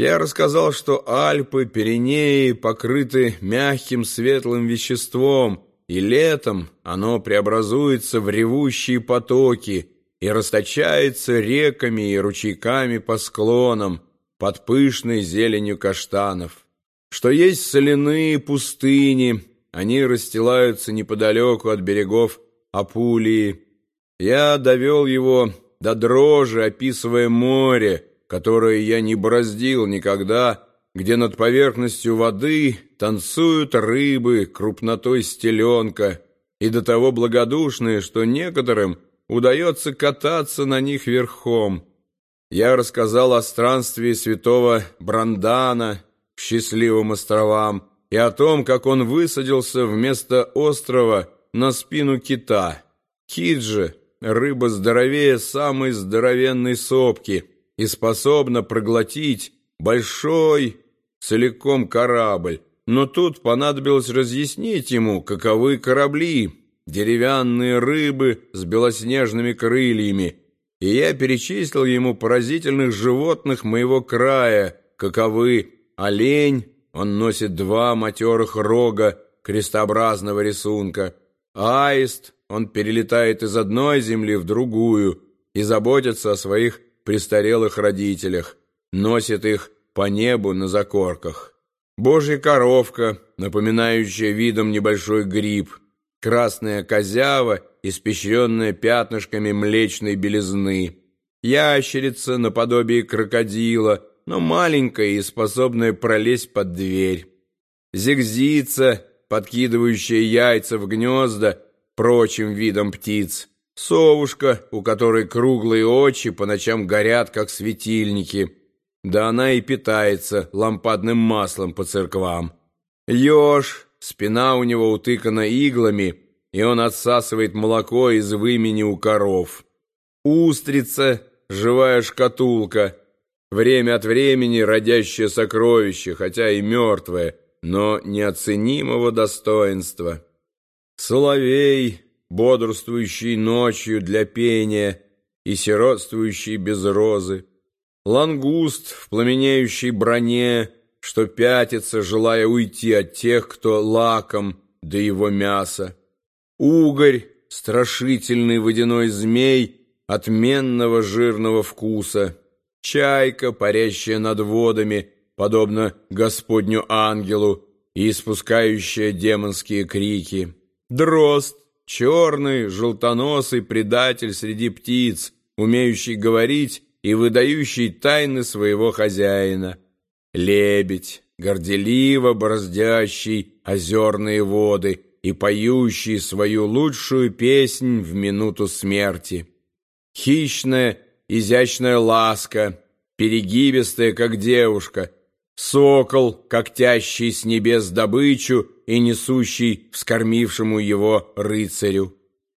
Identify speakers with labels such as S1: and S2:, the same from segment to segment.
S1: Я рассказал, что Альпы, Пиренеи покрыты мягким светлым веществом, и летом оно преобразуется в ревущие потоки и расточается реками и ручейками по склонам под пышной зеленью каштанов, что есть соляные пустыни, они расстилаются неподалеку от берегов Апулии. Я довел его до дрожи, описывая море, которое я не бороздил никогда, где над поверхностью воды танцуют рыбы крупнотой с теленка, и до того благодушные, что некоторым удается кататься на них верхом. Я рассказал о странстве святого Брандана к счастливым островам и о том, как он высадился вместо острова на спину кита. Кит же — рыба здоровее самой здоровенной сопки и способна проглотить большой целиком корабль. Но тут понадобилось разъяснить ему, каковы корабли, деревянные рыбы с белоснежными крыльями, и я перечислил ему поразительных животных моего края, каковы олень, он носит 2 матерых рога крестообразного рисунка, аист, он перелетает из одной земли в другую и заботится о своих престарелых родителях, носит их по небу на закорках. Божья коровка, напоминающая видом небольшой гриб, красная козява, испещренная пятнышками млечной белизны, ящерица наподобие крокодила, но маленькая и способная пролезть под дверь, зигзица, подкидывающая яйца в гнезда прочим видом птиц, совушка, у которой круглые очи по ночам горят, как светильники, да она и питается лампадным маслом по церквам. Еж, спина у него утыкана иглами, и он отсасывает молоко из вымени у коров. Устрица, живая шкатулка, время от времени родящее сокровище, хотя и мертвое, но неоценимого достоинства. Соловей, бодрствующий ночью для пения и сиротствующий без розы. Лангуст в пламенеющей броне, что пятится, желая уйти от тех, кто лаком до его мяса. Угорь, страшительный водяной змей отменного жирного вкуса. Чайка, парящая над водами, подобно Господню ангелу и испускающая демонские крики. Дрозд, черный, желтоносый предатель среди птиц, умеющий говорить и выдающий тайны своего хозяина. Лебедь, горделиво бороздящий озерные воды и поющий свою лучшую песнь в минуту смерти. Хищная, изящная ласка, перегибистая, как девушка, сокол, когтящий с небес добычу и несущий вскормившему его рыцарю.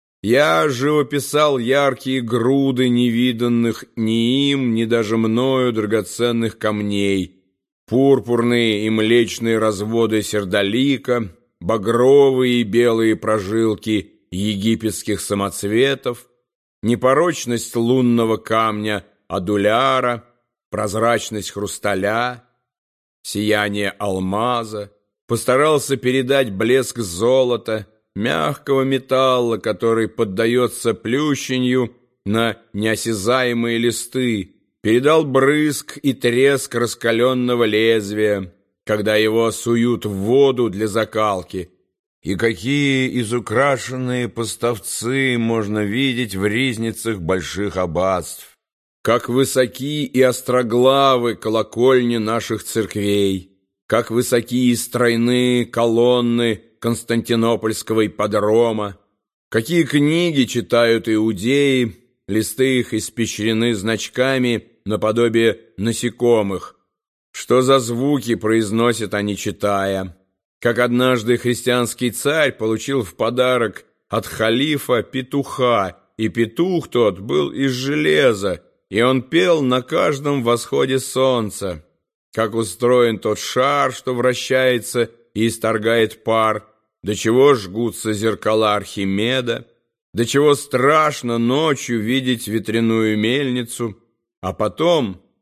S1: Я живописал яркие груды невиданных ни им, ни даже мною драгоценных камней, пурпурные и млечные разводы сердолика, багровые и белые прожилки египетских самоцветов, непорочность лунного камня адуляра, прозрачность хрусталя, сияние алмаза, постарался передать блеск золота, мягкого металла, который поддается плющенью на неосязаемые листы, передал брызг и треск раскаленного лезвия, когда его суют в воду для закалки. И какие изукрашенные поставцы можно видеть в ризницах больших аббатств! Как высоки и остроглавы колокольни наших церквей! Как высоки и стройные колонны Константинопольского ипподрома! Какие книги читают иудеи, листы их испещрены значками наподобие насекомых. Что за звуки произносят они, читая? Как однажды христианский царь получил в подарок от халифа петуха, и петух тот был из железа, и он пел на каждом восходе солнца. Как устроен тот шар, что вращается и исторгает пар, до чего жгутся зеркала Архимеда, до чего страшно ночью видеть ветряную мельницу, а потом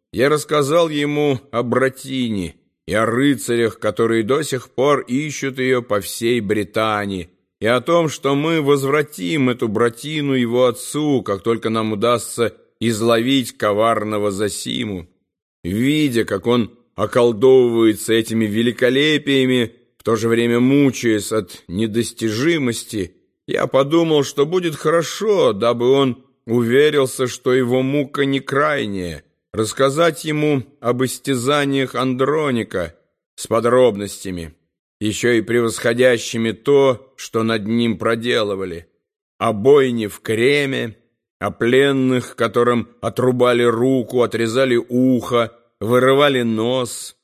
S1: я рассказал ему о Братине и о рыцарях, которые до сих пор ищут ее по всей Британии, и о том, что мы возвратим эту Братину его отцу, как только нам удастся изловить коварного Зосиму. Видя, как он околдовывается этими великолепиями, в то же время мучаясь от недостижимости, я подумал, что будет хорошо, дабы он уверился, что его мука не крайняя, рассказать ему об истязаниях Андроника с подробностями, еще и превосходящими то, что над ним проделывали, о бойне в Креме, о пленных, которым отрубали руку, отрезали ухо, вырывали нос,